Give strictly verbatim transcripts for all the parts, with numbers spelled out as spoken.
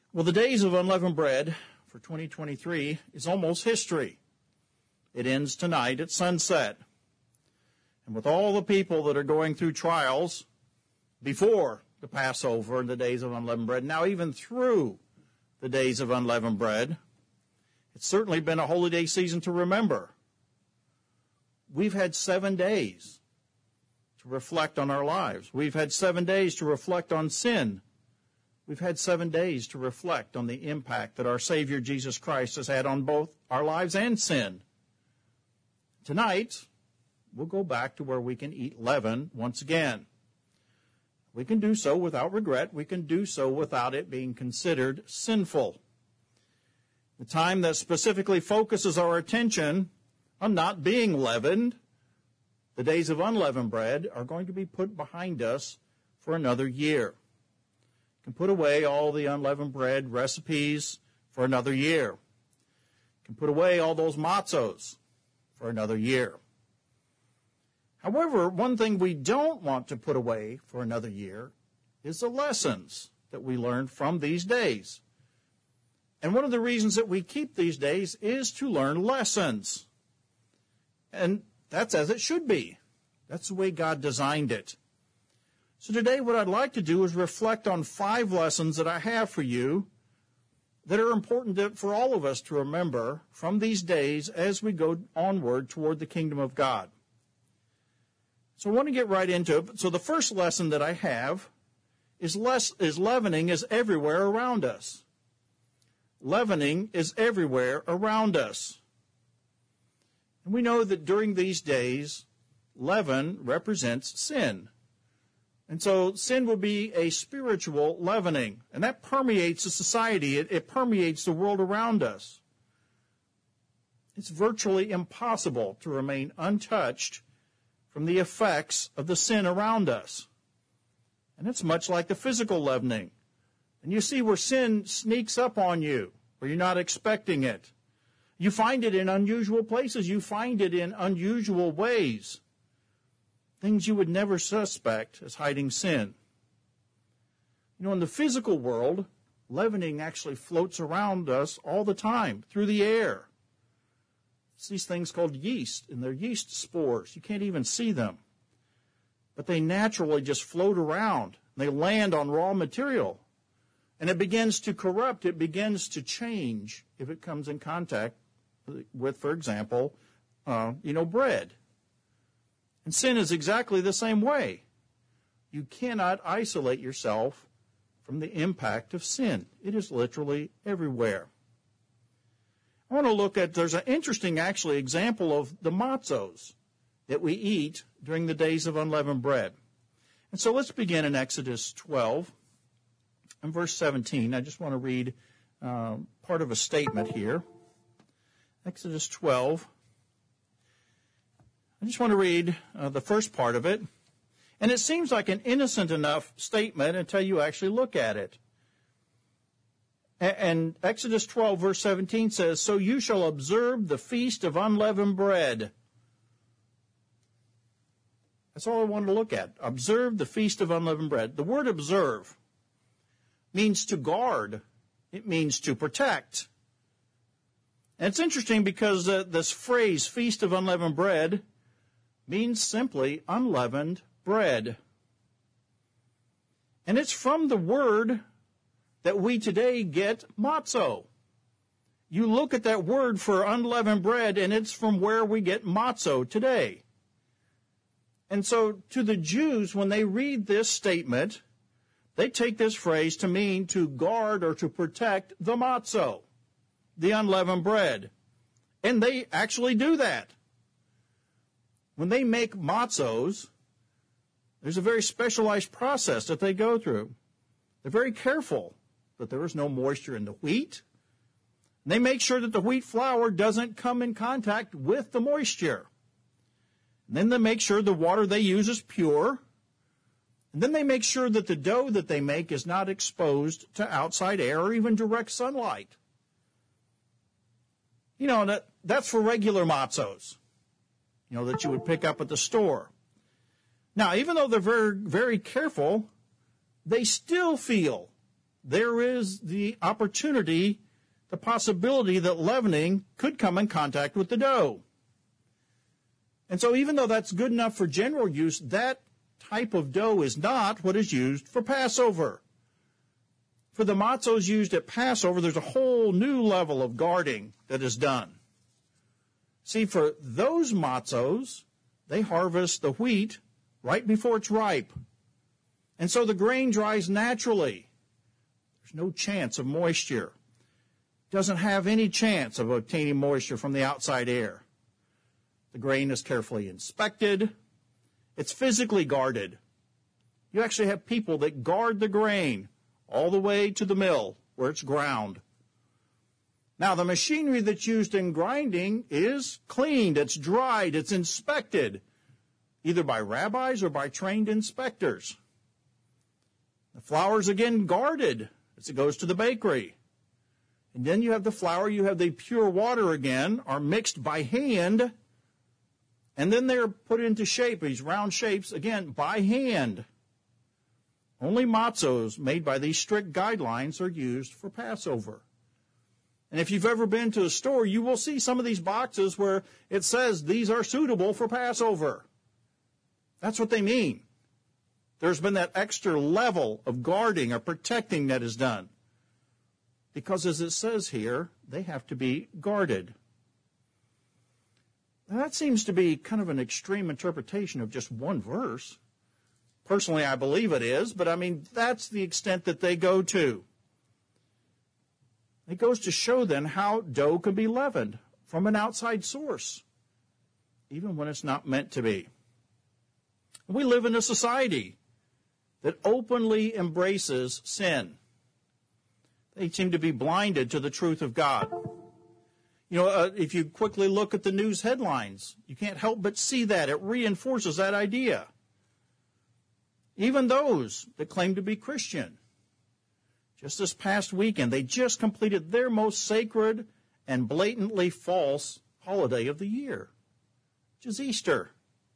Well, the days of unleavened bread for twenty twenty-three is almost history. It ends tonight at sunset. And with all the people that are going through trials before the Passover and the days of unleavened bread, now even through the days of unleavened bread, it's certainly been a holy day season to remember. We've had seven days to reflect on our lives. We've had seven days to reflect on sin. We've had seven days to reflect on the impact that our Savior Jesus Christ has had on both our lives and sin. Tonight, we'll go back to where we can eat leaven once again. We can do so without regret. We can do so without it being considered sinful. The time that specifically focuses our attention on not being leavened, the days of unleavened bread, are going to be put behind us for another year. You can put away all the unleavened bread recipes for another year. You can put away all those matzos for another year. However, one thing we don't want to put away for another year is the lessons that we learned from these days. And one of the reasons that we keep these days is to learn lessons. And that's as it should be. That's the way God designed it. So today what I'd like to do is reflect on five lessons that I have for you that are important to, for all of us to remember from these days as we go onward toward the kingdom of God. So I want to get right into it. So the first lesson that I have is, less, is leavening is everywhere around us. Leavening is everywhere around us. And we know that during these days, leaven represents sin. And so sin will be a spiritual leavening, and that permeates the society. It, it permeates the world around us. It's virtually impossible to remain untouched from the effects of the sin around us. And it's much like the physical leavening. And you see where sin sneaks up on you, where you're not expecting it. You find it in unusual places. You find it in unusual ways. Things you would never suspect as hiding sin. You know, in the physical world, leavening actually floats around us all the time, through the air. It's these things called yeast, and they're yeast spores. You can't even see them. But they naturally just float around. They land on raw material. And it begins to corrupt. It begins to change if it comes in contact with, for example, uh, you know, bread. And sin is exactly the same way. You cannot isolate yourself from the impact of sin. It is literally everywhere. I want to look at, there's an interesting, actually, example of the matzos that we eat during the days of unleavened bread. And so let's begin in Exodus twelve and verse seventeen. I just want to read uh, part of a statement here. Exodus twelve. I just want to read uh, the first part of it. And it seems like an innocent enough statement until you actually look at it. A- and Exodus twelve, verse seventeen says, "So you shall observe the feast of unleavened bread." That's all I wanted to look at. Observe the feast of unleavened bread. The word observe means to guard. It means to protect. And it's interesting because uh, this phrase, feast of unleavened bread, means simply unleavened bread. And it's from the word that we today get matzo. You look at that word for unleavened bread, and it's from where we get matzo today. And so to the Jews, when they read this statement, they take this phrase to mean to guard or to protect the matzo, the unleavened bread. And they actually do that. When they make matzos, there's a very specialized process that they go through. They're very careful that there is no moisture in the wheat. And they make sure that the wheat flour doesn't come in contact with the moisture. And then they make sure the water they use is pure. And then they make sure that the dough that they make is not exposed to outside air or even direct sunlight. You know, that, that's for regular matzos, you know, that you would pick up at the store. Now, even though they're very, very careful, they still feel there is the opportunity, the possibility that leavening could come in contact with the dough. And so even though that's good enough for general use, that type of dough is not what is used for Passover. For the matzos used at Passover, there's a whole new level of guarding that is done. See, for those matzos, they harvest the wheat right before it's ripe. And so the grain dries naturally. There's no chance of moisture. It doesn't have any chance of obtaining moisture from the outside air. The grain is carefully inspected. It's physically guarded. You actually have people that guard the grain all the way to the mill where it's ground. Now, the machinery that's used in grinding is cleaned, it's dried, it's inspected, either by rabbis or by trained inspectors. The flour is again guarded as it goes to the bakery. And then you have the flour, you have the pure water again, are mixed by hand, and then they're put into shape, these round shapes, again, by hand. Only matzos made by these strict guidelines are used for Passover. And if you've ever been to a store, you will see some of these boxes where it says these are suitable for Passover. That's what they mean. There's been that extra level of guarding or protecting that is done. Because as it says here, they have to be guarded. Now that seems to be kind of an extreme interpretation of just one verse. Personally, I believe it is, but I mean, that's the extent that they go to. It goes to show then how dough can be leavened from an outside source, even when it's not meant to be. We live in a society that openly embraces sin. They seem to be blinded to the truth of God. You know, uh, if you quickly look at the news headlines, you can't help but see that. It reinforces that idea. Even those that claim to be Christian. Just this past weekend, they just completed their most sacred and blatantly false holiday of the year, which is Easter.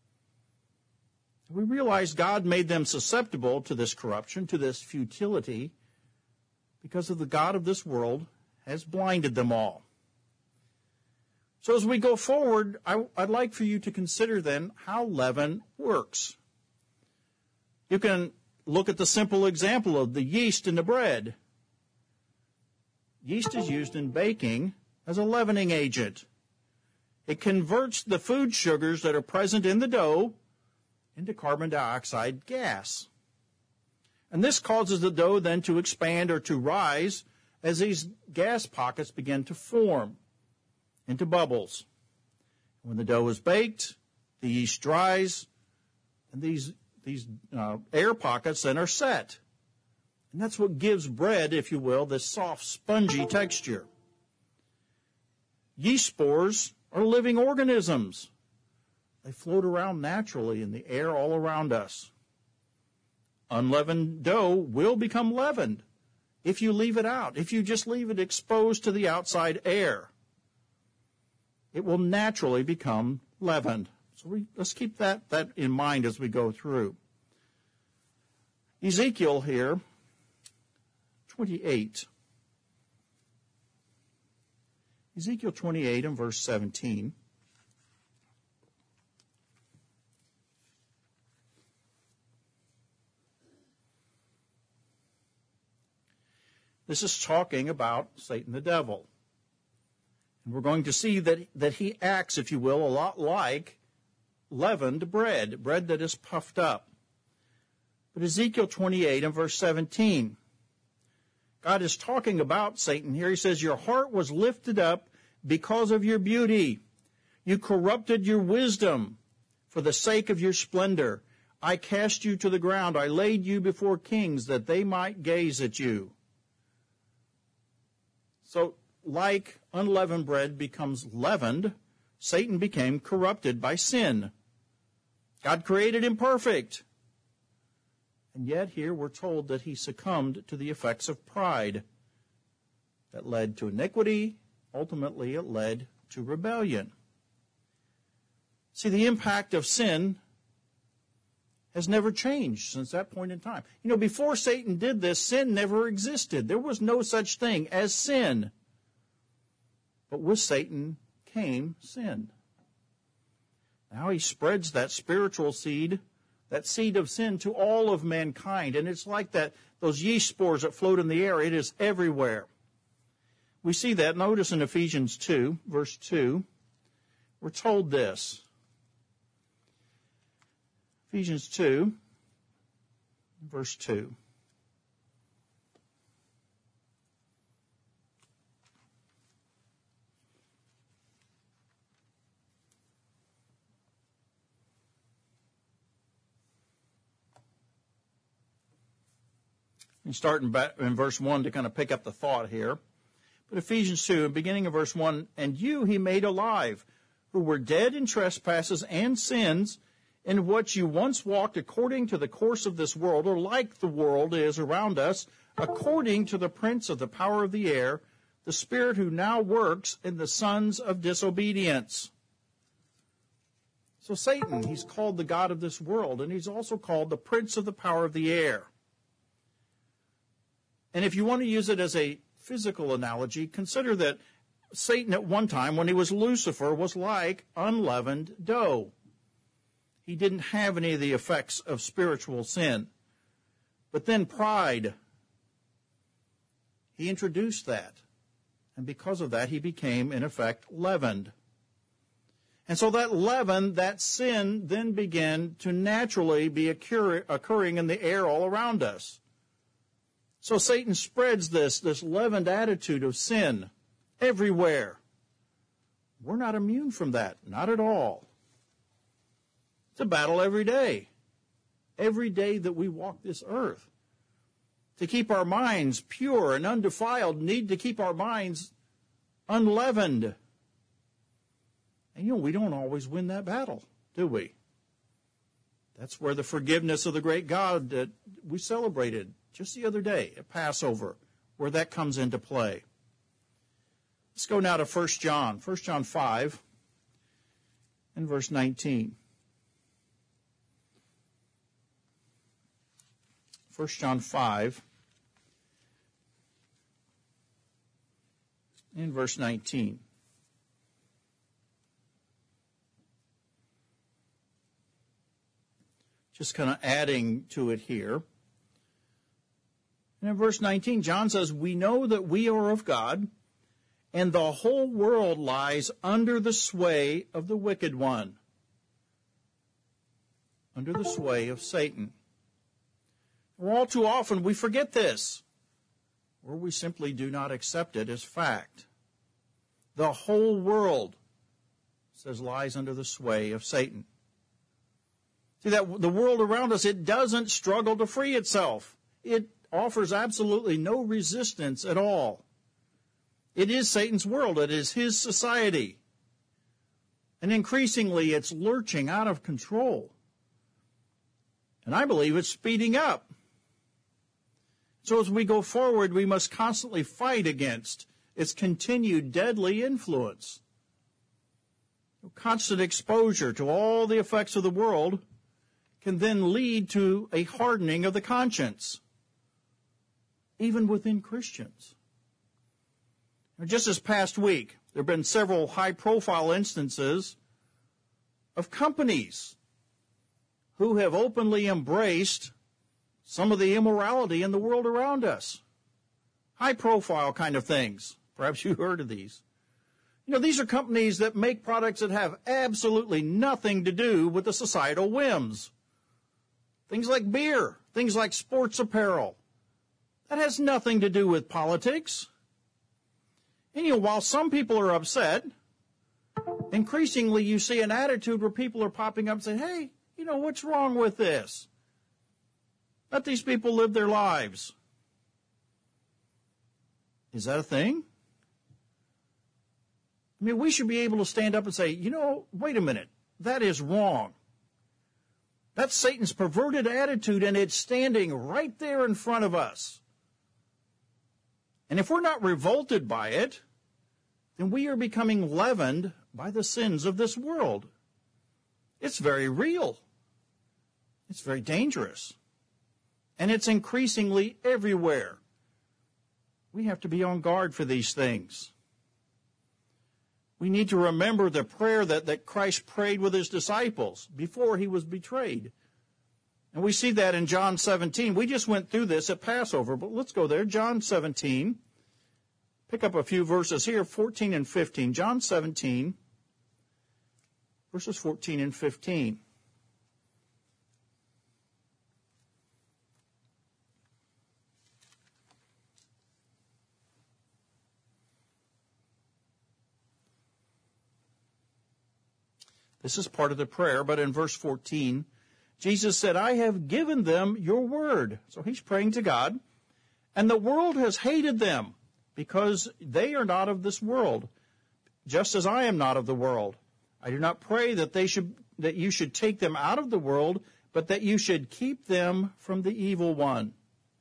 We realize God made them susceptible to this corruption, to this futility, because of the God of this world has blinded them all. So as we go forward, I, I'd like for you to consider then how leaven works. You can look at the simple example of the yeast in the bread. Yeast is used in baking as a leavening agent. It converts the food sugars that are present in the dough into carbon dioxide gas. And this causes the dough then to expand or to rise as these gas pockets begin to form into bubbles. When the dough is baked, the yeast dries, and these These uh, air pockets then are set. And that's what gives bread, if you will, this soft, spongy texture. Yeast spores are living organisms. They float around naturally in the air all around us. Unleavened dough will become leavened if you leave it out, if you just leave it exposed to the outside air. It will naturally become leavened. So we, let's keep that, that in mind as we go through. Ezekiel here, twenty-eight. Ezekiel twenty-eight and verse seventeen. This is talking about Satan the devil. And we're going to see that, that he acts, if you will, a lot like leavened bread, bread that is puffed up. But Ezekiel twenty-eight and verse seventeen, God is talking about Satan here. He says, your heart was lifted up because of your beauty. You corrupted your wisdom for the sake of your splendor. I cast you to the ground. I laid you before kings that they might gaze at you. So, like unleavened bread becomes leavened, Satan became corrupted by sin. God created him perfect. And yet here we're told that he succumbed to the effects of pride that led to iniquity. Ultimately, it led to rebellion. See, the impact of sin has never changed since that point in time. You know, before Satan did this, sin never existed. There was no such thing as sin. But with Satan came sin. Now he spreads that spiritual seed, that seed of sin, to all of mankind. And it's like that, those yeast spores that float in the air. It is everywhere. We see that. Notice in Ephesians two, verse two, we're told this. Ephesians two, verse two. And starting back in verse one to kind of pick up the thought here. But Ephesians two, beginning of verse one, and you he made alive, who were dead in trespasses and sins, in which you once walked according to the course of this world, or like the world is around us, according to the prince of the power of the air, the spirit who now works in the sons of disobedience. So Satan, he's called the god of this world, and he's also called the prince of the power of the air. And if you want to use it as a physical analogy, consider that Satan at one time, when he was Lucifer, was like unleavened dough. He didn't have any of the effects of spiritual sin. But then pride, he introduced that. And because of that, he became, in effect, leavened. And so that leaven, that sin, then began to naturally be occur- occurring in the air all around us. So Satan spreads this, this leavened attitude of sin everywhere. We're not immune from that, not at all. It's a battle every day, every day that we walk this earth. To keep our minds pure and undefiled, need to keep our minds unleavened. And you know, we don't always win that battle, do we? That's where the forgiveness of the great God that we celebrated just the other day at Passover, where that comes into play. Let's go now to First John, First John five and verse nineteen. First John five and verse nineteen. Just kind of adding to it here. And in verse nineteen, John says, we know that we are of God, and the whole world lies under the sway of the wicked one, under the sway of Satan. Well, all too often we forget this, or we simply do not accept it as fact. The whole world, it says, lies under the sway of Satan. See, that the world around us, it doesn't struggle to free itself. It offers absolutely no resistance at all. It is Satan's world. It is his society. And increasingly, it's lurching out of control. And I believe it's speeding up. So as we go forward, we must constantly fight against its continued deadly influence. Constant exposure to all the effects of the world can then lead to a hardening of the conscience, even within Christians. Just this past week, there have been several high-profile instances of companies who have openly embraced some of the immorality in the world around us. High-profile kind of things. Perhaps you heard of these. You know, these are companies that make products that have absolutely nothing to do with the societal whims. Things like beer, things like sports apparel. That has nothing to do with politics. And, you know, while some people are upset, increasingly you see an attitude where people are popping up and saying, hey, you know, what's wrong with this? Let these people live their lives. Is that a thing? I mean, we should be able to stand up and say, you know, wait a minute, that is wrong. That's Satan's perverted attitude, and it's standing right there in front of us. And if we're not revolted by it, then we are becoming leavened by the sins of this world. It's very real. It's very dangerous. And it's increasingly everywhere. We have to be on guard for these things. We need to remember the prayer that, that Christ prayed with his disciples before he was betrayed. And we see that in John seventeen. We just went through this at Passover, but let's go there. John seventeen. Pick up a few verses here, fourteen and fifteen. John seventeen, verses fourteen and fifteen. This is part of the prayer, but in verse fourteen, Jesus said, I have given them your word. So he's praying to God. And the world has hated them because they are not of this world, just as I am not of the world. I do not pray that they should, that you should take them out of the world, but that you should keep them from the evil one.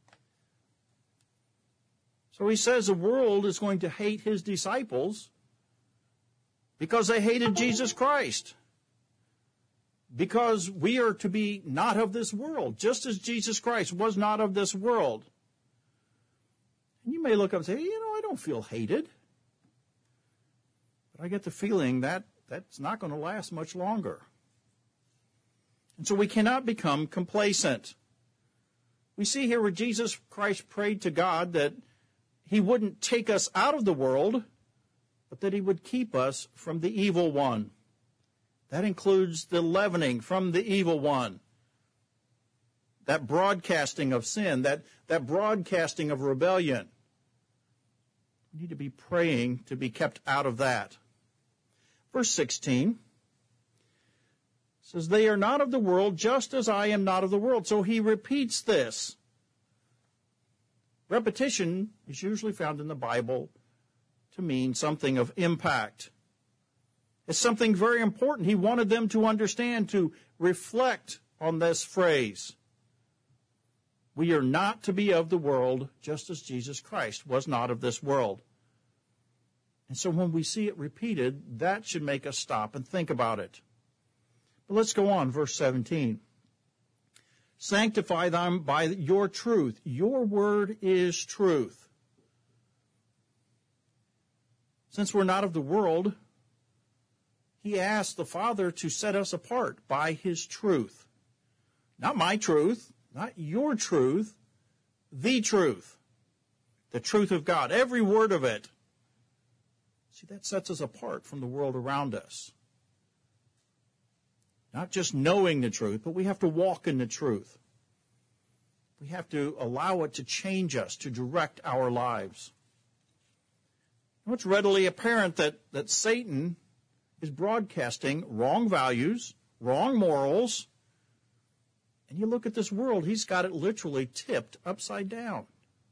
So he says the world is going to hate his disciples because they hated Jesus Christ. Because we are to be not of this world, just as Jesus Christ was not of this world. And you may look up and say, you know, I don't feel hated. But I get the feeling that that's not going to last much longer. And so we cannot become complacent. We see here where Jesus Christ prayed to God that he wouldn't take us out of the world, but that he would keep us from the evil one. That includes the leavening from the evil one, that broadcasting of sin, that, that broadcasting of rebellion. We need to be praying to be kept out of that. Verse sixteen says, they are not of the world, just as I am not of the world. So he repeats this. Repetition is usually found in the Bible to mean something of impact. It's something very important. He wanted them to understand, to reflect on this phrase. We are not to be of the world, just as Jesus Christ was not of this world. And so when we see it repeated, that should make us stop and think about it. But let's go on, verse seventeen. Sanctify them by your truth. Your word is truth. Since we're not of the world, he asked the Father to set us apart by his truth. Not my truth, not your truth, the truth. The truth of God, every word of it. See, that sets us apart from the world around us. Not just knowing the truth, but we have to walk in the truth. We have to allow it to change us, to direct our lives. Now, it's readily apparent that, that Satan is broadcasting wrong values, wrong morals, and you look at this world, he's got it literally tipped upside down.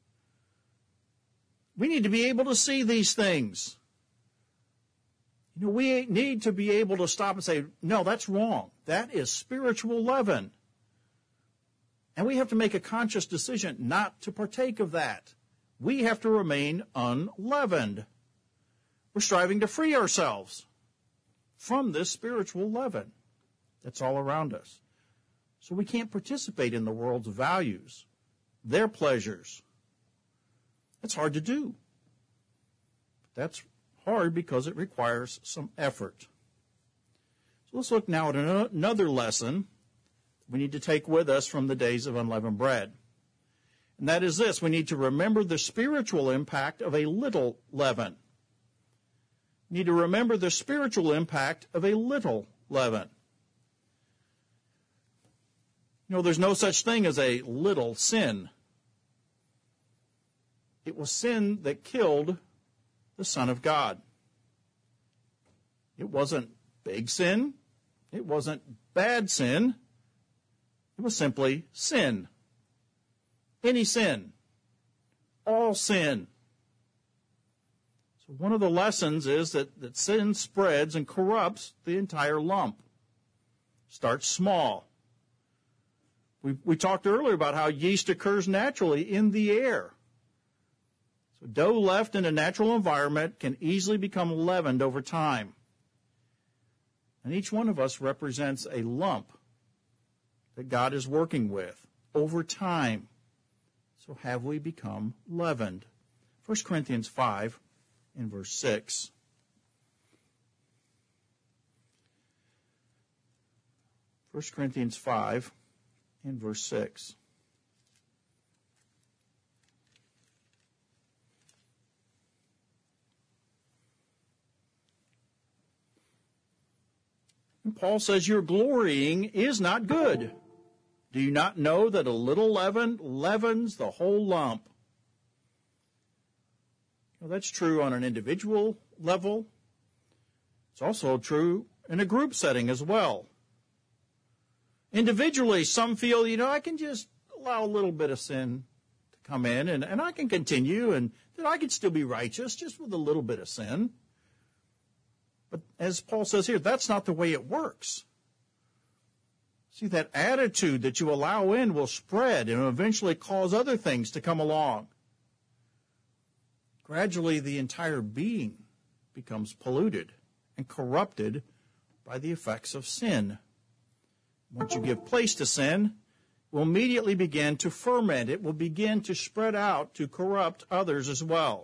We need to be able to see these things. You know, we need to be able to stop and say, no, that's wrong. That is spiritual leaven. And we have to make a conscious decision not to partake of that. We have to remain unleavened. We're striving to free ourselves from this spiritual leaven that's all around us. So we can't participate in the world's values, their pleasures. It's hard to do. But that's hard because it requires some effort. So let's look now at another lesson we need to take with us from the days of unleavened bread. And that is this: we need to remember the spiritual impact of a little leaven. We need to remember the spiritual impact of a little leaven. You know, there's no such thing as a little sin. It was sin that killed the Son of God. It wasn't big sin. It wasn't bad sin. It was simply sin. Any sin. All sin. So one of the lessons is that, that sin spreads and corrupts the entire lump. Starts small. We, we talked earlier about how yeast occurs naturally in the air. So dough left in a natural environment can easily become leavened over time. And each one of us represents a lump that God is working with over time. So have we become leavened? First Corinthians five in verse six. First Corinthians five in verse six. And Paul says, your glorying is not good. Do you not know that a little leaven leavens the whole lump? Well, that's true on an individual level. It's also true in a group setting as well. Individually, some feel, you know, I can just allow a little bit of sin to come in, and, and I can continue, and that I can still be righteous just with a little bit of sin. But as Paul says here, that's not the way it works. See, that attitude that you allow in will spread and eventually cause other things to come along. Gradually, the entire being becomes polluted and corrupted by the effects of sin. Once you give place to sin, it will immediately begin to ferment. It will begin to spread out to corrupt others as well.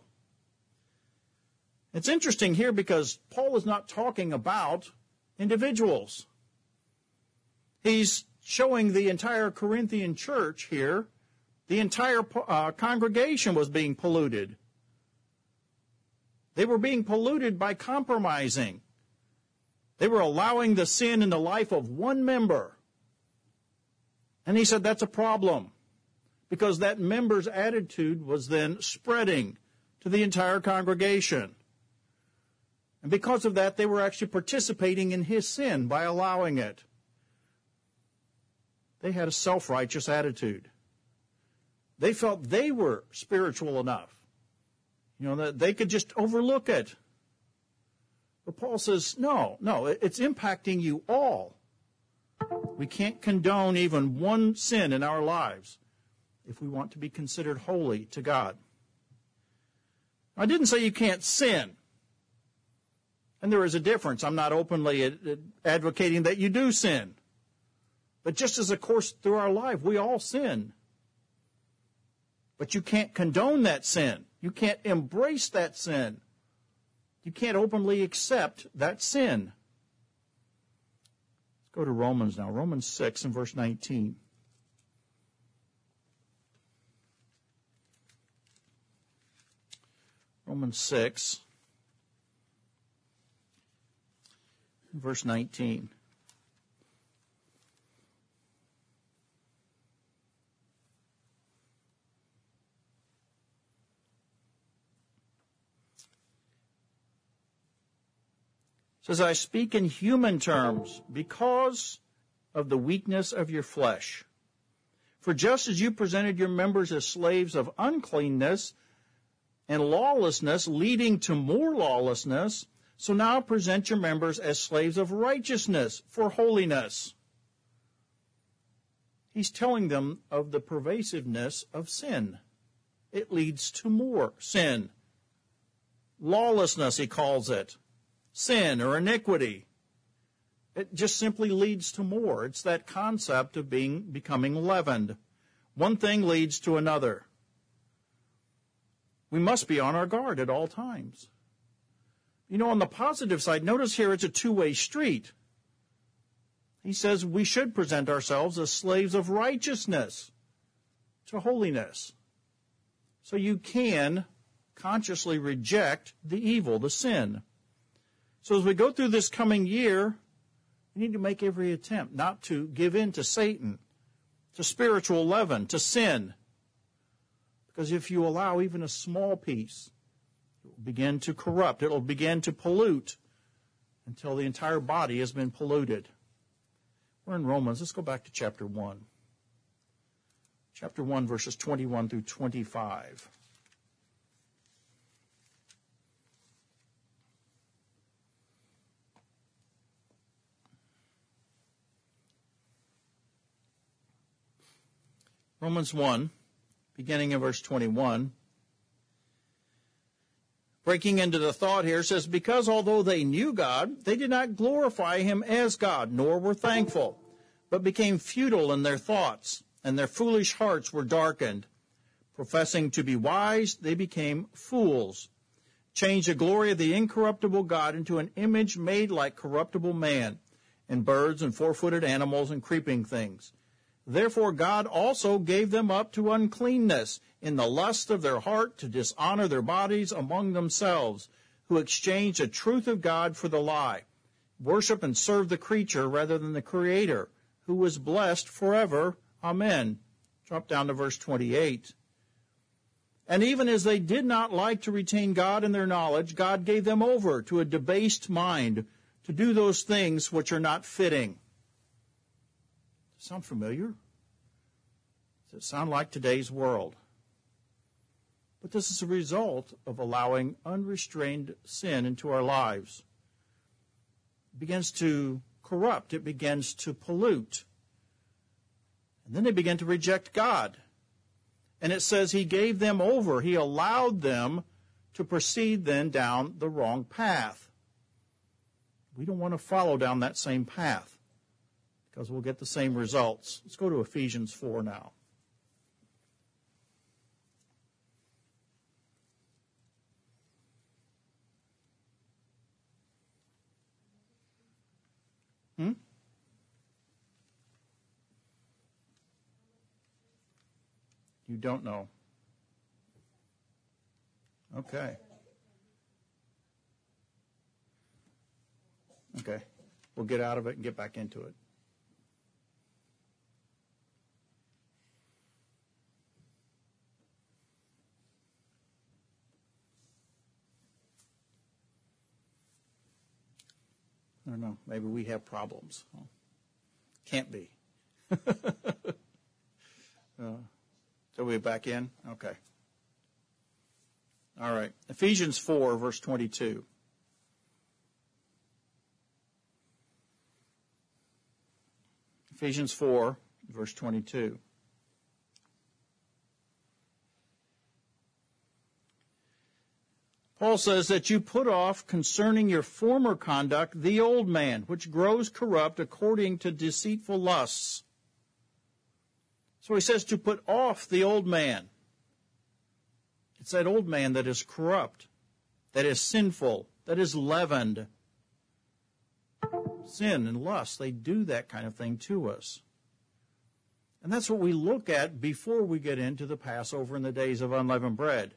It's interesting here because Paul is not talking about individuals. He's showing the entire Corinthian church here. The entire uh, congregation was being polluted. They were being polluted by compromising. They were allowing the sin in the life of one member. And he said that's a problem because that member's attitude was then spreading to the entire congregation. And because of that, they were actually participating in his sin by allowing it. They had a self-righteous attitude. They felt they were spiritual enough, you know, that they could just overlook it. But Paul says, no, no, it's impacting you all. We can't condone even one sin in our lives if we want to be considered holy to God. I didn't say you can't sin. And there is a difference. I'm not openly advocating that you do sin. But just as a course through our life, we all sin. But you can't condone that sin. You can't embrace that sin. You can't openly accept that sin. Let's go to Romans now. Romans six and verse nineteen. Romans six. Verse nineteen. It says, I speak in human terms because of the weakness of your flesh. For just as you presented your members as slaves of uncleanness and lawlessness, leading to more lawlessness, so now present your members as slaves of righteousness for holiness. He's telling them of the pervasiveness of sin. It leads to more sin. Lawlessness, he calls it. Sin or iniquity. It just simply leads to more. It's that concept of being becoming leavened. One thing leads to another. We must be on our guard at all times. You know, on the positive side, notice here it's a two-way street. He says we should present ourselves as slaves of righteousness to holiness. So you can consciously reject the evil, the sin. So as we go through this coming year, we need to make every attempt not to give in to Satan, to spiritual leaven, to sin. Because if you allow even a small piece, it will begin to corrupt. It will begin to pollute until the entire body has been polluted. We're in Romans. Let's go back to chapter one. Chapter one, verses twenty-one through twenty-five. Romans one, beginning in verse twenty-one. Breaking into the thought here, says, because although they knew God, they did not glorify him as God, nor were thankful, but became futile in their thoughts, and their foolish hearts were darkened. Professing to be wise, they became fools, changed the glory of the incorruptible God into an image made like corruptible man, and birds and four-footed animals and creeping things. Therefore God also gave them up to uncleanness in the lust of their heart to dishonor their bodies among themselves, who exchanged the truth of God for the lie, worship and serve the creature rather than the Creator, who was blessed forever. Amen. Drop down to verse twenty-eight. And even as they did not like to retain God in their knowledge, God gave them over to a debased mind to do those things which are not fitting. Sound familiar? Does it sound like today's world? But this is a result of allowing unrestrained sin into our lives. It begins to corrupt. It begins to pollute. And then they begin to reject God. And it says he gave them over. He allowed them to proceed then down the wrong path. We don't want to follow down that same path because we'll get the same results. Let's go to Ephesians four now. Hmm? You don't know. Okay. Okay. We'll get out of it and get back into it. I don't know. Maybe we have problems. Can't be. uh, so we're back in? Okay. All right. Ephesians four, verse twenty-two. Ephesians four, verse twenty-two. Paul says that you put off concerning your former conduct the old man, which grows corrupt according to deceitful lusts. So he says to put off the old man. It's that old man that is corrupt, that is sinful, that is leavened. Sin and lust, they do that kind of thing to us. And that's what we look at before we get into the Passover and the days of unleavened bread.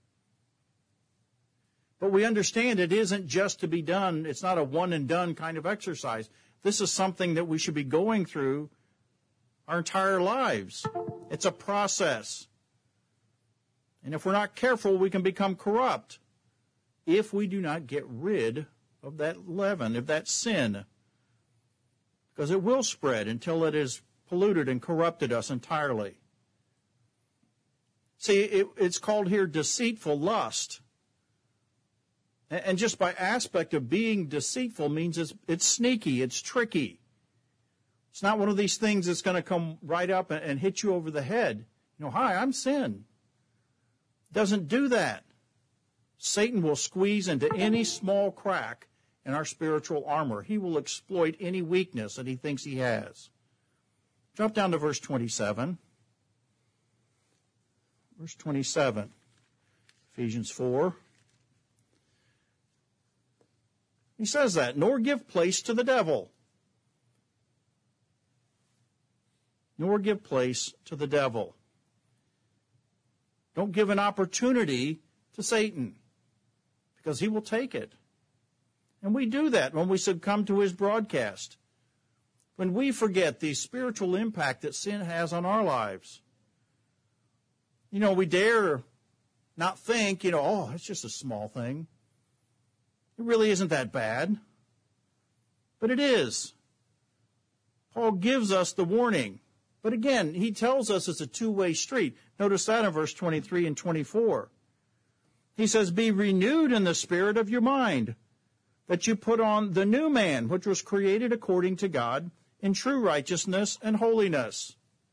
But we understand it isn't just to be done. It's not a one and done kind of exercise. This is something that we should be going through our entire lives. It's a process. And if we're not careful, we can become corrupt if we do not get rid of that leaven, of that sin. Because it will spread until it has polluted and corrupted us entirely. See, it, it's called here deceitful lust. And just by aspect of being deceitful means it's, it's sneaky, it's tricky. It's not one of these things that's going to come right up and, and hit you over the head. You know, hi, I'm sin. Doesn't do that. Satan will squeeze into any small crack in our spiritual armor. He will exploit any weakness that he thinks he has. Drop down to verse twenty-seven. Verse twenty-seven, Ephesians four. He says that, nor give place to the devil. Nor give place to the devil. Don't give an opportunity to Satan, because he will take it. And we do that when we succumb to his broadcast. When we forget the spiritual impact that sin has on our lives. You know, we dare not think, you know, oh, it's just a small thing. It really isn't that bad. But it is. Paul gives us the warning. But again, he tells us it's a two-way street. Notice that in verse twenty-three and twenty-four. He says, be renewed in the spirit of your mind, that you put on the new man, which was created according to God, in true righteousness and holiness.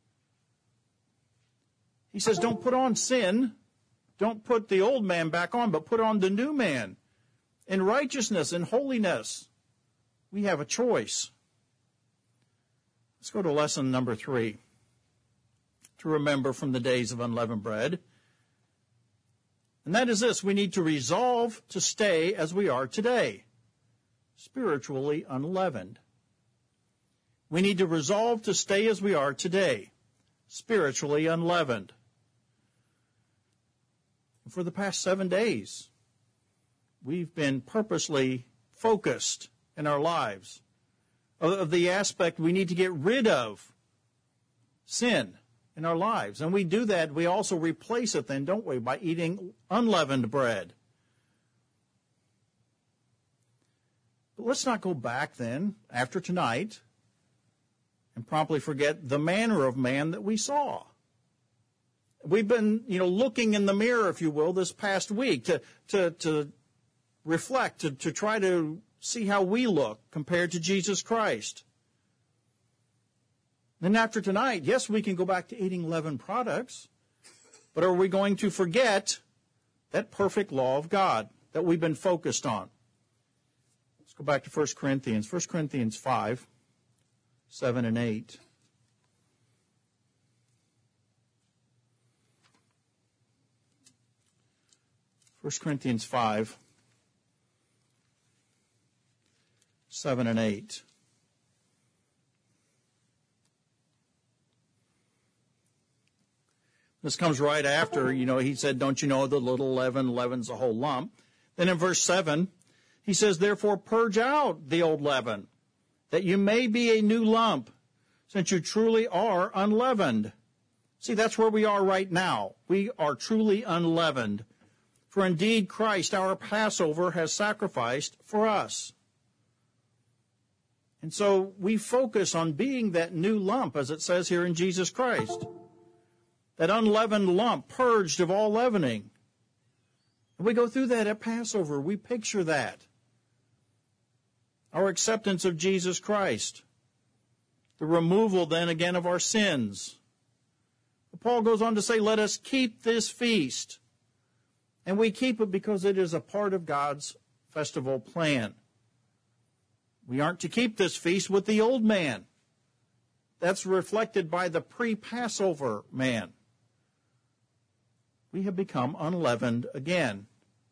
He says, don't put on sin. Don't put the old man back on, but put on the new man. In righteousness and holiness, we have a choice. Let's go to lesson number three, to remember from the days of unleavened bread. And that is this: we need to resolve to stay as we are today, spiritually unleavened. We need to resolve to stay as we are today, spiritually unleavened. For the past seven days, we've been purposely focused in our lives of the aspect we need to get rid of sin in our lives. And we do that, we also replace it then, don't we, by eating unleavened bread. But let's not go back then, after tonight, and promptly forget the manner of man that we saw. We've been, you know, looking in the mirror, if you will, this past week to to, to reflect, to, to try to see how we look compared to Jesus Christ. Then after tonight, yes, we can go back to eating leavened products, but are we going to forget that perfect law of God that we've been focused on? Let's go back to First Corinthians, First Corinthians five, seven and eight. First Corinthians five, seven and eight. This comes right after, you know, he said, don't you know the little leaven leavens the whole lump? Then in verse seven, he says, therefore purge out the old leaven, that you may be a new lump, since you truly are unleavened. See, that's where we are right now. We are truly unleavened. For indeed Christ, our Passover, has sacrificed for us. And so we focus on being that new lump, as it says here in Jesus Christ. That unleavened lump, purged of all leavening. And we go through that at Passover. We picture that. Our acceptance of Jesus Christ. The removal then again of our sins. Paul goes on to say, let us keep this feast. And we keep it because it is a part of God's festival plan. We aren't to keep this feast with the old man. That's reflected by the pre-Passover man. We have become unleavened again.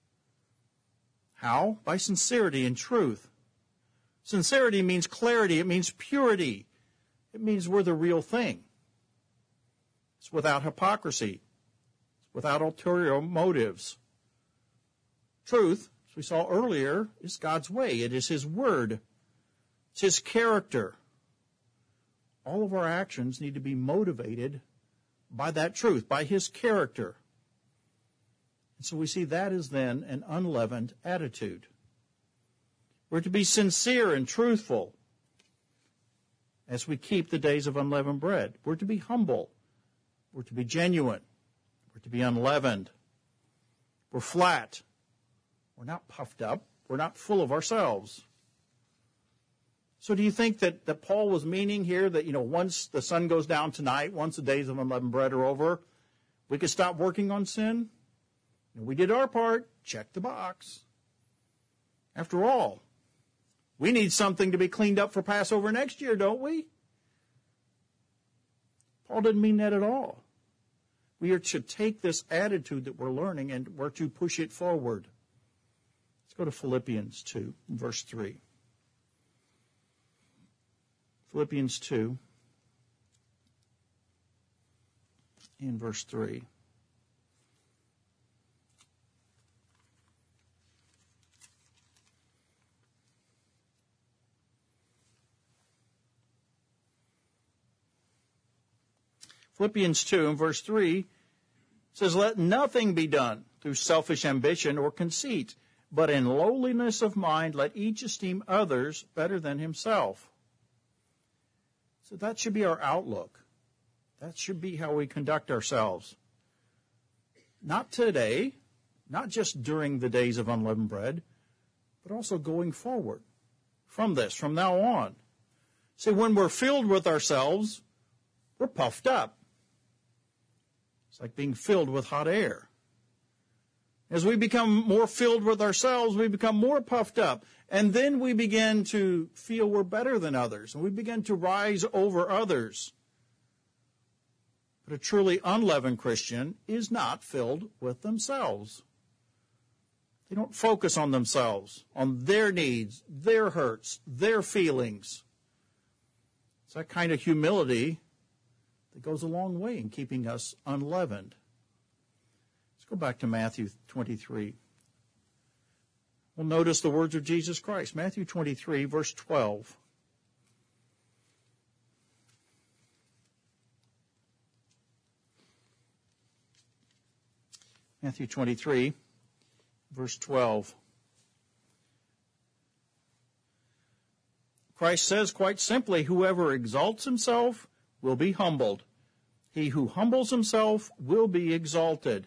How? By sincerity and truth. Sincerity means clarity. It means purity. It means we're the real thing. It's without hypocrisy. It's without ulterior motives. Truth, as we saw earlier, is God's way. It is His word. It's His character. All of our actions need to be motivated by that truth, by His character. And so we see that is then an unleavened attitude. We're to be sincere and truthful as we keep the days of unleavened bread. We're to be humble. We're to be genuine. We're to be unleavened. We're flat. We're not puffed up. We're not full of ourselves. So do you think that, that Paul was meaning here that, you know, once the sun goes down tonight, once the days of unleavened bread are over, we could stop working on sin? You know, we did our part. Check the box. After all, we need something to be cleaned up for Passover next year, don't we? Paul didn't mean that at all. We are to take this attitude that we're learning and we're to push it forward. Let's go to Philippians two, verse three. Philippians two, in verse three. Philippians two and verse three says, let nothing be done through selfish ambition or conceit, but in lowliness of mind let each esteem others better than himself. So that should be our outlook. That should be how we conduct ourselves. Not today, not just during the days of unleavened bread, but also going forward from this, from now on. See, when we're filled with ourselves, we're puffed up. It's like being filled with hot air. As we become more filled with ourselves, we become more puffed up. And then we begin to feel we're better than others. And we begin to rise over others. But a truly unleavened Christian is not filled with themselves. They don't focus on themselves, on their needs, their hurts, their feelings. It's that kind of humility that goes a long way in keeping us unleavened. Let's go back to Matthew twenty-three. We'll notice the words of Jesus Christ. Matthew twenty-three, verse twelve. Matthew twenty-three, verse twelve. Christ says quite simply, whoever exalts himself will be humbled. He who humbles himself will be exalted.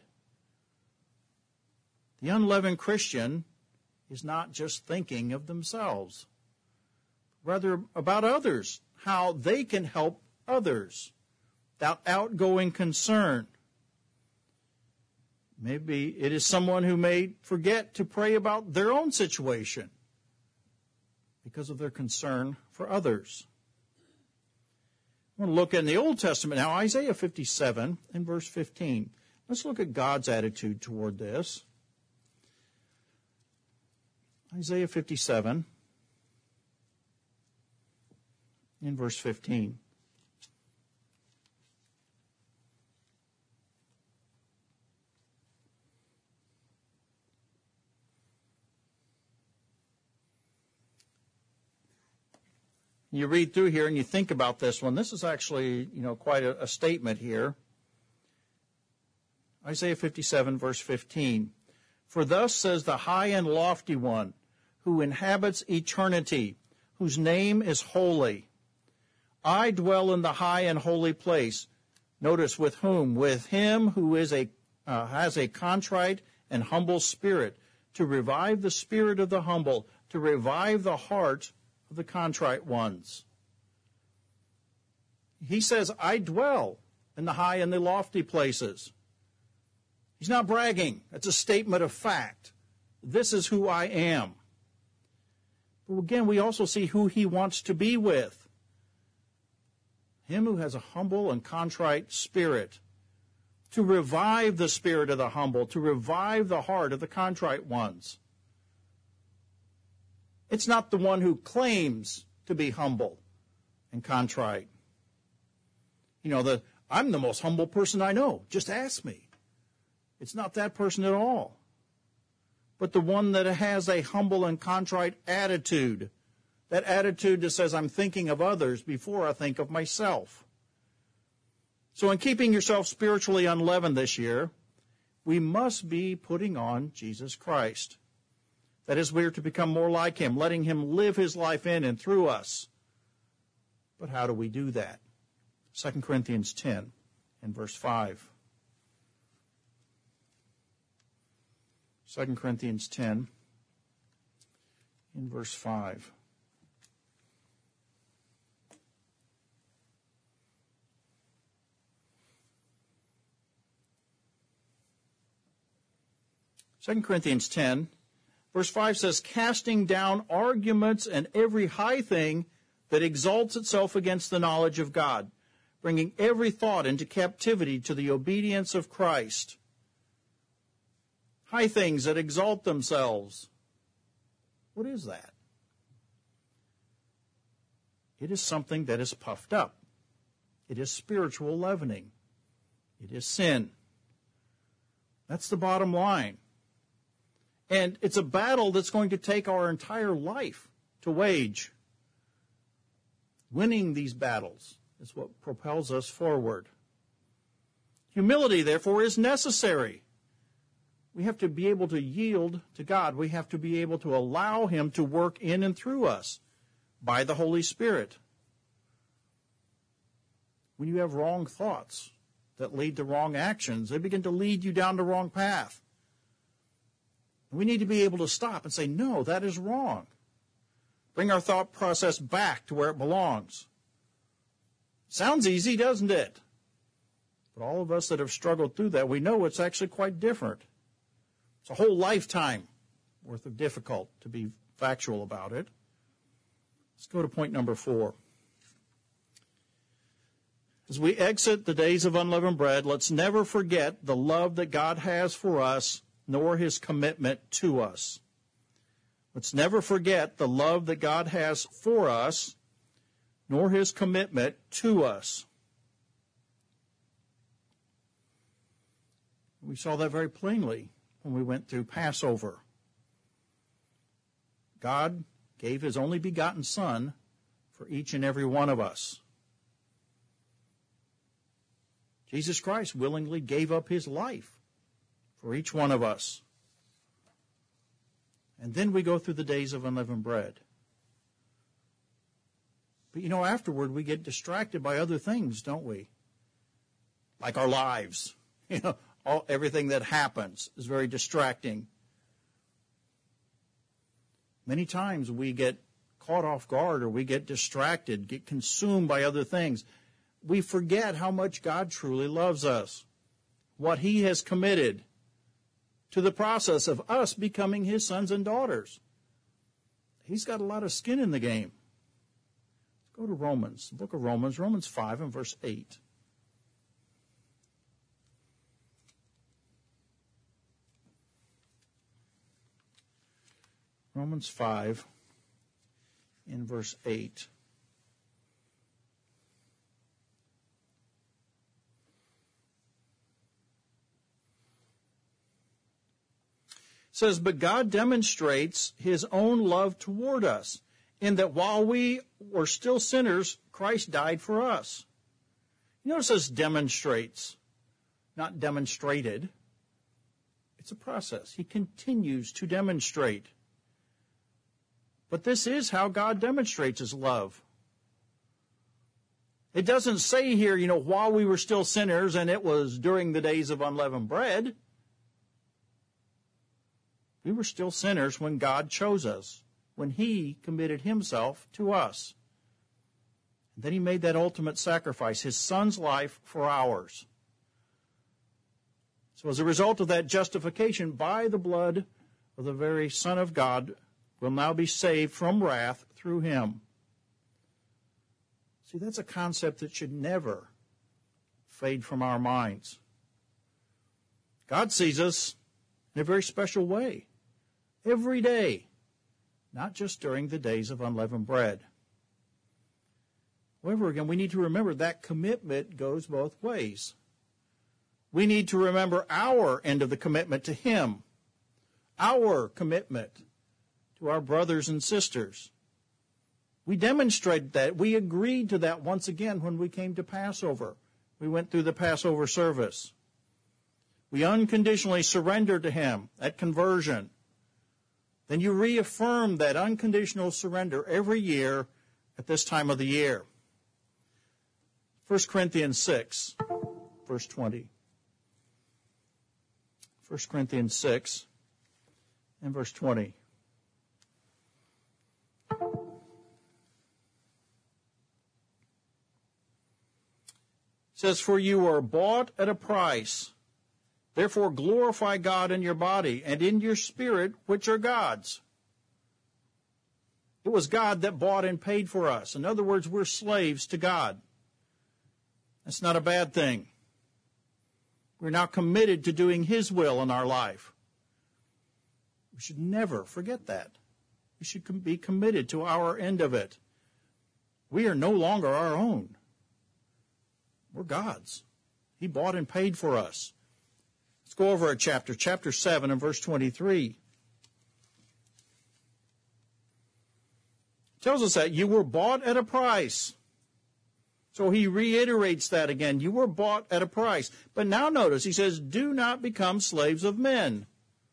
The unleavened Christian is not just thinking of themselves, rather about others, how they can help others, that outgoing concern. Maybe it is someone who may forget to pray about their own situation because of their concern for others. I want to look in the Old Testament now, Isaiah fifty-seven and verse fifteen. Let's look at God's attitude toward this. Isaiah fifty-seven in verse fifteen. You read through here and you think about this one. This is actually, you know, quite a, a statement here. Isaiah fifty-seven, verse fifteen. For thus says the high and lofty one, who inhabits eternity, whose name is holy. I dwell in the high and holy place. Notice with whom? With him who is a uh, has a contrite and humble spirit, to revive the spirit of the humble, to revive the heart of the contrite ones. He says, I dwell in the high and the lofty places. He's not bragging. That's a statement of fact. This is who I am. But again, we also see who he wants to be with. Him who has a humble and contrite spirit. To revive the spirit of the humble, to revive the heart of the contrite ones. It's not the one who claims to be humble and contrite. You know, the I'm the most humble person I know. Just ask me. It's not that person at all. But the one that has a humble and contrite attitude. That attitude that says, I'm thinking of others before I think of myself. So in keeping yourself spiritually unleavened this year, we must be putting on Jesus Christ. That is, we are to become more like him, letting him live his life in and through us. But how do we do that? Second Corinthians ten and verse five. Second Corinthians ten in verse five. Second Corinthians ten, verse five says, casting down arguments and every high thing that exalts itself against the knowledge of God, bringing every thought into captivity to the obedience of Christ. High things that exalt themselves. What is that? It is something that is puffed up. It is spiritual leavening. It is sin. That's the bottom line. And it's a battle that's going to take our entire life to wage. Winning these battles is what propels us forward. Humility, therefore, is necessary. We have to be able to yield to God. We have to be able to allow him to work in and through us by the Holy Spirit. When you have wrong thoughts that lead to wrong actions, they begin to lead you down the wrong path. We need to be able to stop and say, no, that is wrong. Bring our thought process back to where it belongs. Sounds easy, doesn't it? But all of us that have struggled through that, we know it's actually quite different. It's a whole lifetime worth of difficult to be factual about it. Let's go to point number four. As we exit the days of unleavened bread, let's never forget the love that God has for us, nor his commitment to us. Let's never forget the love that God has for us, nor his commitment to us. We saw that very plainly when we went through Passover. God gave his only begotten Son for each and every one of us. Jesus Christ willingly gave up his life for each one of us. And then we go through the days of unleavened bread. But you know, afterward we get distracted by other things, don't we? Like our lives. You know, all, everything that happens is very distracting. Many times we get caught off guard or we get distracted, get consumed by other things. We forget how much God truly loves us, what he has committed to the process of us becoming his sons and daughters. He's got a lot of skin in the game. Let's go to Romans, the book of Romans, Romans five and verse eight. Romans five in verse eight. It says, but God demonstrates his own love toward us, in that while we were still sinners, Christ died for us. You notice it says demonstrates, not demonstrated. It's a process. He continues to demonstrate. But this is how God demonstrates his love. It doesn't say here, you know, while we were still sinners and it was during the days of unleavened bread. We were still sinners when God chose us, when he committed himself to us. And then he made that ultimate sacrifice, his son's life for ours. So as a result of that justification by the blood of the very Son of God, we'll now be saved from wrath through him. See, that's a concept that should never fade from our minds. God sees us in a very special way, every day, not just during the days of unleavened bread. However, again, we need to remember that commitment goes both ways. We need to remember our end of the commitment to him, our commitment to our brothers and sisters. We demonstrated that. We agreed to that once again when we came to Passover. We went through the Passover service. We unconditionally surrendered to him at conversion. Then you reaffirm that unconditional surrender every year at this time of the year. First Corinthians six, verse twenty. First Corinthians six and verse twenty. It says, for you are bought at a price. Therefore glorify God in your body and in your spirit, which are God's. It was God that bought and paid for us. In other words, we're slaves to God. That's not a bad thing. We're now committed to doing his will in our life. We should never forget that. We should be committed to our end of it. We are no longer our own. We're God's. He bought and paid for us. Let's go over a chapter, chapter seven and verse twenty-three. It tells us that you were bought at a price. So he reiterates that again. You were bought at a price. But now notice, he says, do not become slaves of men.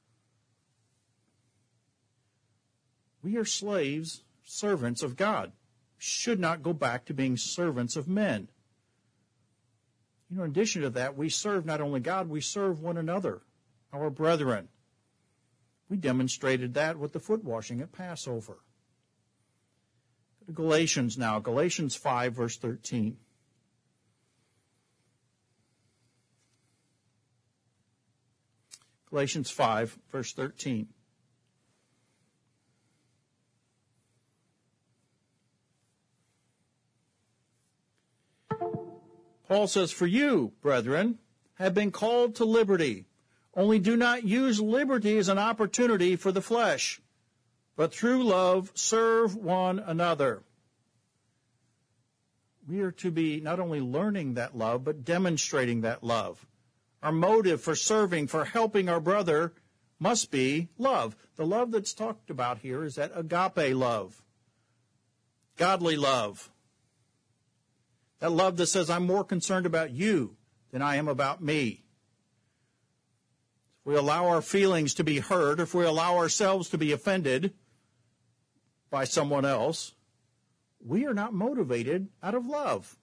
We are slaves, servants of God. Should not go back to being servants of men. You know, in addition to that, we serve not only God, we serve one another, our brethren. We demonstrated that with the foot washing at Passover. Go to Galatians now, Galatians five, verse thirteen. Galatians five, verse thirteen. Paul says, "For you, brethren, have been called to liberty. Only do not use liberty as an opportunity for the flesh, but through love serve one another." We are to be not only learning that love, but demonstrating that love. Our motive for serving, for helping our brother, must be love. The love that's talked about here is that agape love, godly love. That love that says, I'm more concerned about you than I am about me. If we allow our feelings to be hurt, if we allow ourselves to be offended by someone else, we are not motivated out of love.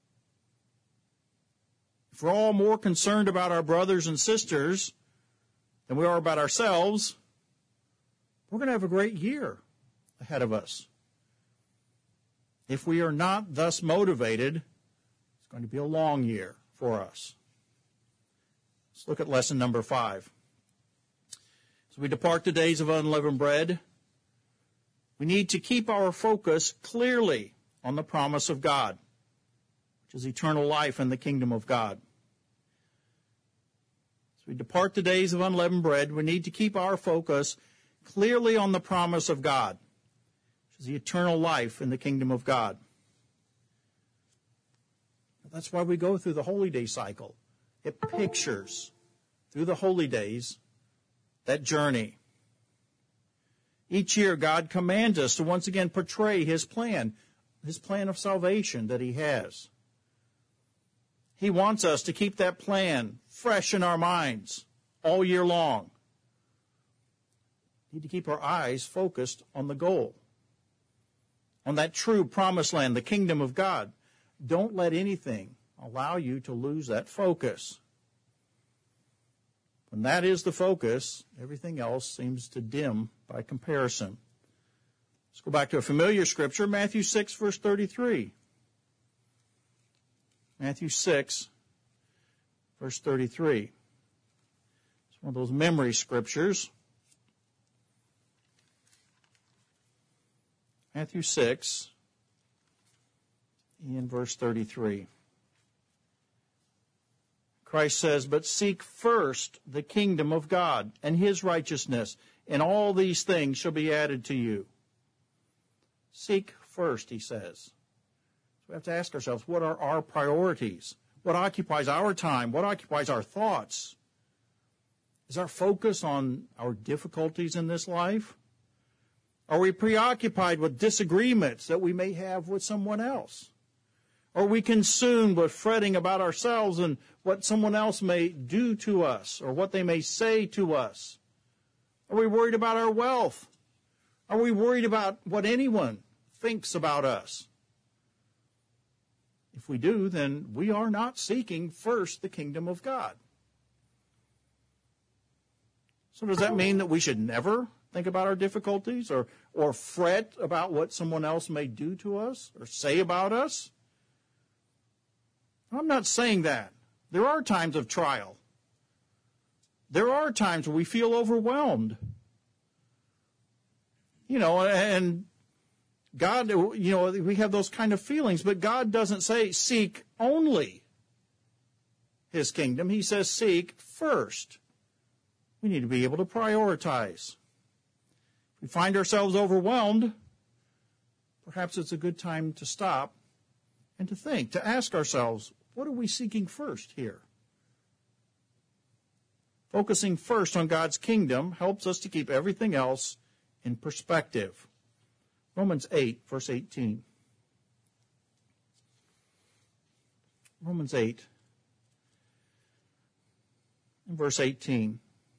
If we're all more concerned about our brothers and sisters than we are about ourselves, we're going to have a great year ahead of us. If we are not thus motivated, it's going to be a long year for us. Let's look at lesson number five. As we depart the days of unleavened bread, we need to keep our focus clearly on the promise of God, which is eternal life in the kingdom of God. As we depart the days of unleavened bread, we need to keep our focus clearly on the promise of God, which is the eternal life in the kingdom of God. That's why we go through the holy day cycle. It pictures, through the holy days, that journey. Each year, God commands us to once again portray His plan, His plan of salvation that He has. He wants us to keep that plan fresh in our minds all year long. We need to keep our eyes focused on the goal, on that true promised land, the kingdom of God. Don't let anything allow you to lose that focus. When that is the focus, everything else seems to dim by comparison. Let's go back to a familiar scripture, Matthew six, verse thirty-three. Matthew six, verse thirty-three. It's one of those memory scriptures. Matthew six, in verse thirty-three. Christ says, "But seek first the kingdom of God and His righteousness, and all these things shall be added to you." Seek first, He says. So we have to ask ourselves, what are our priorities? What occupies our time? What occupies our thoughts? Is our focus on our difficulties in this life? Are we preoccupied with disagreements that we may have with someone else? Are we consumed with fretting about ourselves and what someone else may do to us or what they may say to us? Are we worried about our wealth? Are we worried about what anyone thinks about us? If we do, then we are not seeking first the kingdom of God. So does that mean that we should never think about our difficulties or, or fret about what someone else may do to us or say about us? I'm not saying that. There are times of trial. There are times where we feel overwhelmed. You know, and God, you know, we have those kind of feelings, but God doesn't say seek only His kingdom. He says seek first. We need to be able to prioritize. If we find ourselves overwhelmed, perhaps it's a good time to stop and to think, to ask ourselves, what are we seeking first here? Focusing first on God's kingdom helps us to keep everything else in perspective. Romans eight, verse eighteen. Romans eight, and verse eighteen.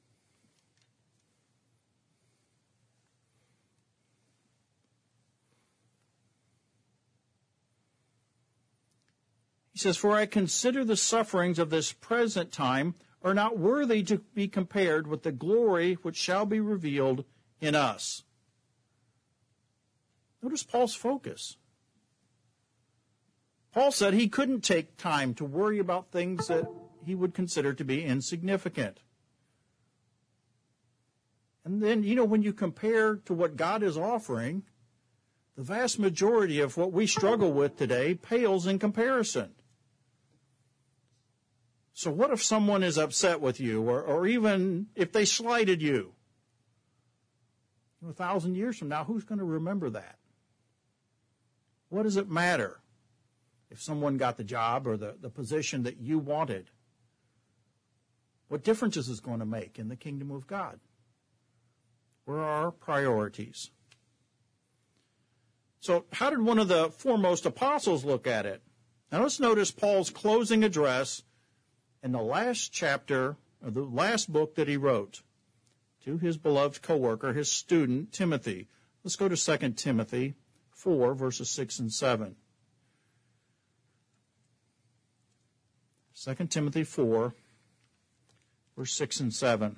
He says, "For I consider the sufferings of this present time are not worthy to be compared with the glory which shall be revealed in us." Notice Paul's focus. Paul said he couldn't take time to worry about things that he would consider to be insignificant. And then, you know, when you compare to what God is offering, the vast majority of what we struggle with today pales in comparison. So what if someone is upset with you, or, or even if they slighted you? A thousand years from now, who's going to remember that? What does it matter if someone got the job or the, the position that you wanted? What difference is this going to make in the kingdom of God? Where are our priorities? So how did one of the foremost apostles look at it? Now let's notice Paul's closing address in the last chapter of the last book that he wrote to his beloved co-worker, his student, Timothy. Let's go to Second Timothy four, verses six and seven. Second Timothy four, verse six and seven.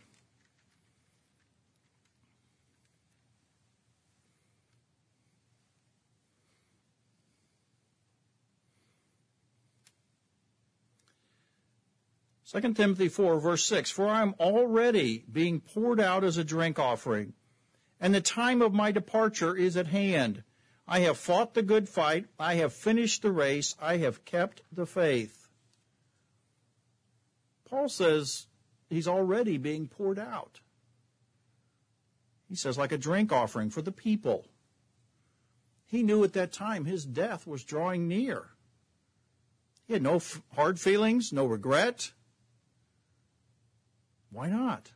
Second Timothy four, verse six, "For I am already being poured out as a drink offering, and the time of my departure is at hand. I have fought the good fight, I have finished the race, I have kept the faith." Paul says he's already being poured out. He says like a drink offering for the people. He knew at that time his death was drawing near. He had no f- hard feelings, no regret. Why not?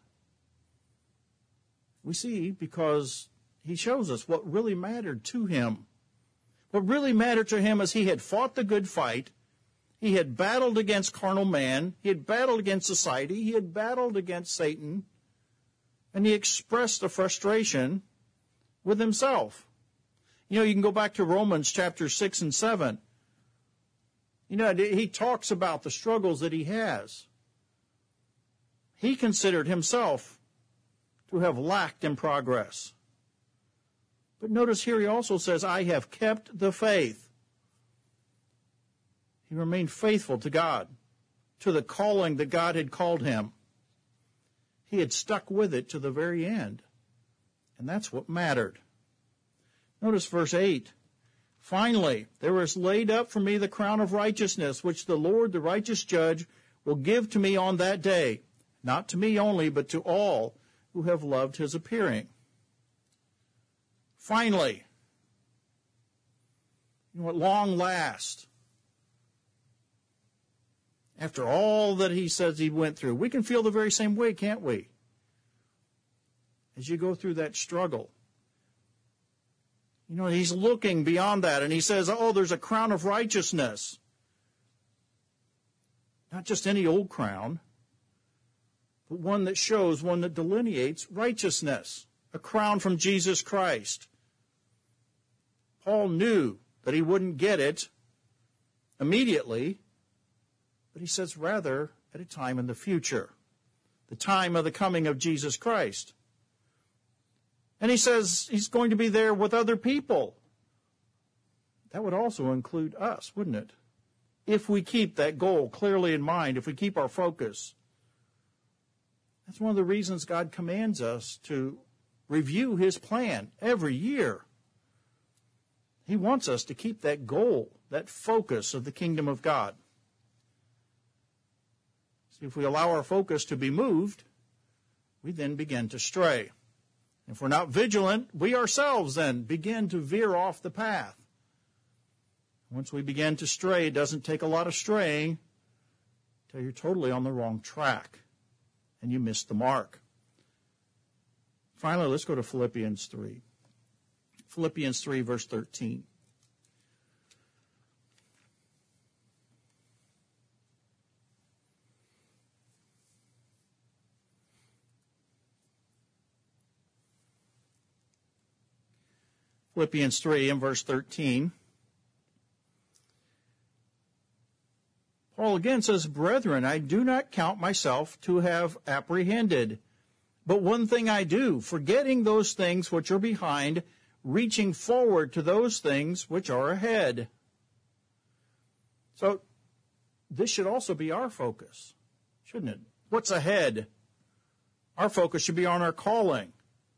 We see because he shows us what really mattered to him. What really mattered to him is he had fought the good fight. He had battled against carnal man. He had battled against society. He had battled against Satan. And he expressed a frustration with himself. You know, you can go back to Romans chapter six and seven. You know, he talks about the struggles that he has. He considered himself to have lacked in progress. But notice here he also says, "I have kept the faith." He remained faithful to God, to the calling that God had called him. He had stuck with it to the very end. And that's what mattered. Notice verse eight. "Finally, there is laid up for me the crown of righteousness, which the Lord, the righteous judge, will give to me on that day. Not to me only, but to all who have loved his appearing." Finally, you know, at long last, after all that he says he went through, we can feel the very same way, can't we? As you go through that struggle. You know, he's looking beyond that, and he says, oh, there's a crown of righteousness. Not just any old crown, but one that shows, one that delineates righteousness, a crown from Jesus Christ. Paul knew that he wouldn't get it immediately, but he says rather at a time in the future, the time of the coming of Jesus Christ. And he says he's going to be there with other people. That would also include us, wouldn't it? If we keep that goal clearly in mind, if we keep our focus. That's one of the reasons God commands us to review his plan every year. He wants us to keep that goal, that focus of the kingdom of God. See, if we allow our focus to be moved, we then begin to stray. If we're not vigilant, we ourselves then begin to veer off the path. Once we begin to stray, it doesn't take a lot of straying until you're totally on the wrong track and you miss the mark. Finally, let's go to Philippians three. Philippians three, verse thirteen. Philippians three and verse thirteen. Paul again says, "Brethren, I do not count myself to have apprehended. But one thing I do, forgetting those things which are behind, reaching forward to those things which are ahead." So this should also be our focus, shouldn't it? What's ahead? Our focus should be on our calling,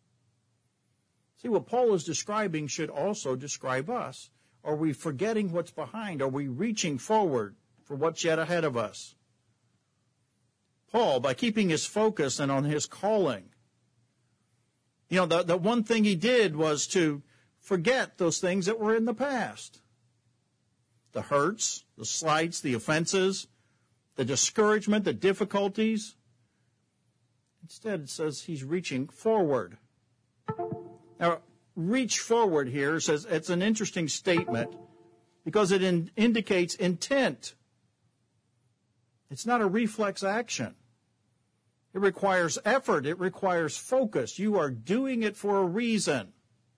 See, what Paul is describing should also describe us. Are we forgetting what's behind? Are we reaching forward for what's yet ahead of us? Paul, by keeping his focus and on his calling, you know, the, the one thing he did was to forget those things that were in the past. The hurts, the slights, the offenses, the discouragement, the difficulties. Instead, it says he's reaching forward. Now, reach forward here says it's an interesting statement because it in, indicates intent. It's not a reflex action. It requires effort. It requires focus. You are doing it for a reason.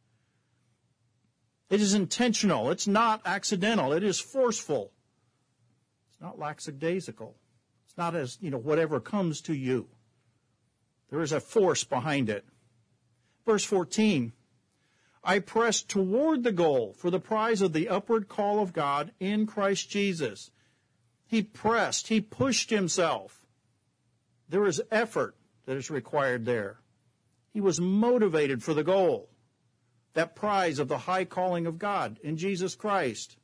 It is intentional. It's not accidental. It is forceful. It's not lackadaisical. It's not as, you know, whatever comes to you. There is a force behind it. Verse fourteen, I press toward the goal for the prize of the upward call of God in Christ Jesus. He pressed. He pushed himself. There is effort that is required there. He was motivated for the goal, that prize of the high calling of God in Jesus Christ.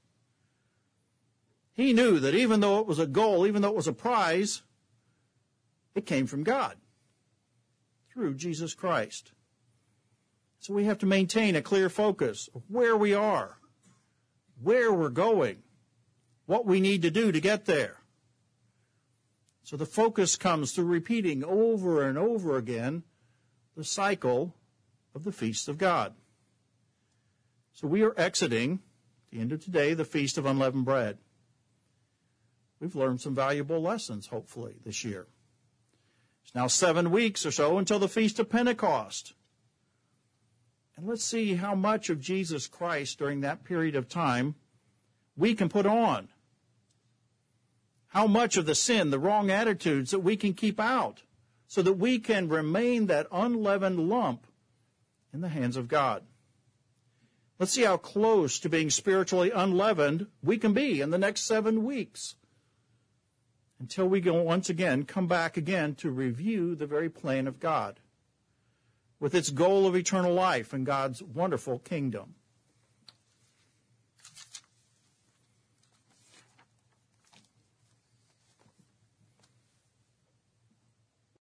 He knew that even though it was a goal, even though it was a prize, it came from God through Jesus Christ. So we have to maintain a clear focus of where we are, where we're going, what we need to do to get there. So the focus comes through repeating over and over again the cycle of the feast of God. So we are exiting, at the end of today, the Feast of Unleavened Bread. We've learned some valuable lessons, hopefully, this year. It's now seven weeks or so until the Feast of Pentecost. And let's see how much of Jesus Christ during that period of time we can put on. How much of the sin, the wrong attitudes that we can keep out so that we can remain that unleavened lump in the hands of God. Let's see how close to being spiritually unleavened we can be in the next seven weeks until we go once again come back again to review the very plan of God with its goal of eternal life and God's wonderful kingdom.